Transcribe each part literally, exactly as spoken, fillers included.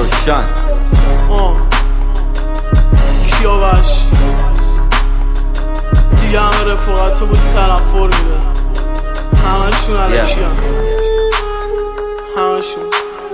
روشن آه کیاوش دیگه همه رفاقت رو بود تلفر میده همشون علکی هم همشون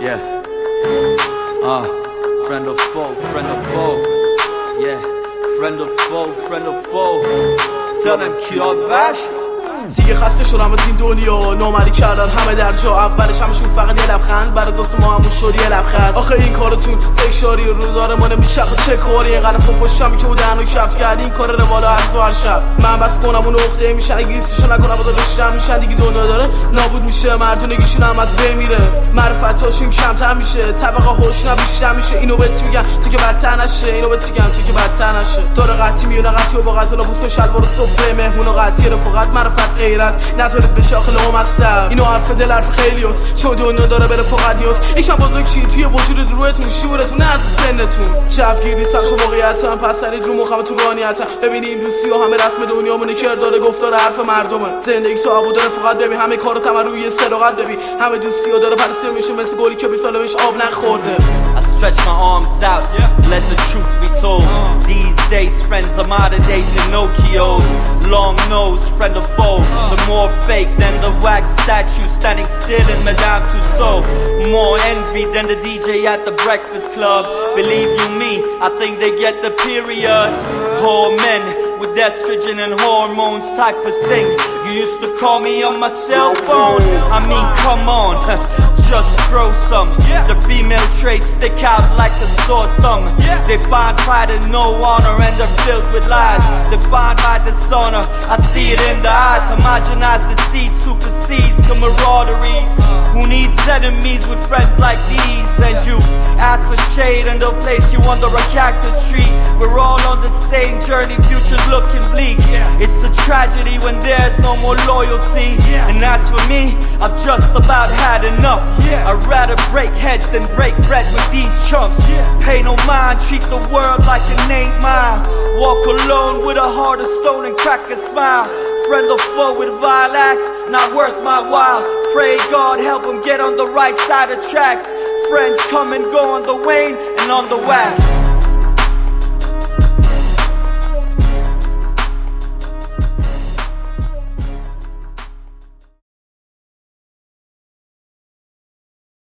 Yeah uh, Friend of foe, friend of foe Yeah Friend of foe, friend of foe Tell them کیاوش دیگه خسته شدم از این دنیا نامری کردن همه در جا اولش همشون فقط یه لبخند برای دوست ما همون شد یه لبخند آخه این کارتون تکشاری رو داره ما نمیشه چه کاری اینقدر فو پشتم که بودن و کف کرد این کار روالا هر هر شب من بس کنم اون نقطه میشن اگه ریستشو نکنم و داشتم میشن دیگه دنیا داره نابود میشه مردونگیشون هم از بمیره معرفتاشون کمتر میشه طبقه هوش بیشتر میشه اینو بهت میگم تو که بدتر نشه اینو بهت میگم تو که بدتر نشه داره قطعی میونه قطعی و با غزل و بوس و شلوار و صفره مهمون و قطعی رفاقت معرفت غیر است نذارید به شاخ لامصب اینو حرف دل حرف خیلیوست چون دنیا داره بره فقط نیاز یکم بزرگ شید توی وجود روحتون شعورتون از سنتون چفگیری سرش و واقعیتم پس سرید رو مخم تو رانیتم ببینی این دوستی و همه رسم دنیامونه کردار گفتار حرف مردمه زندگی تو آبو داره فقط ببین همه کارو تمام روی صداقت ببین همه دوستی ها داره پرسته میشه مثل گلی که بیست ساله بهش آب نخورده I stretch my arms out, let the truth be told These days friends are modern day Pinocchios Long nose, friend or foe The more fake than the wax statue standing still in Madame Tussauds More envy than the D J at the Breakfast Club Believe you me, I think they get the periods Whore men with estrogen and hormones type of sing You used to call me on my cell phone I mean come on Just throw some The female traits stick out like a sore thumb They find pride and no honor and they're filled with lies Defined by dishonor, I see it in the eyes Homogenize deceit supersedes camaraderie Who needs enemies with friends like these And you ask for shade and they'll place you under a cactus tree We're all on the same journey, future's looking bleak It's a tragedy when there's no more loyalty And as for me, I've just about had enough I'd rather break heads than break bread with these chumps Pay no mind, treat the world like it ain't mine Walk alone with a heart of stone and crack a smile Friend or foe with vile acts, not worth my while Pray God help him get on the right side of tracks Friends come and go on the wane and on the wax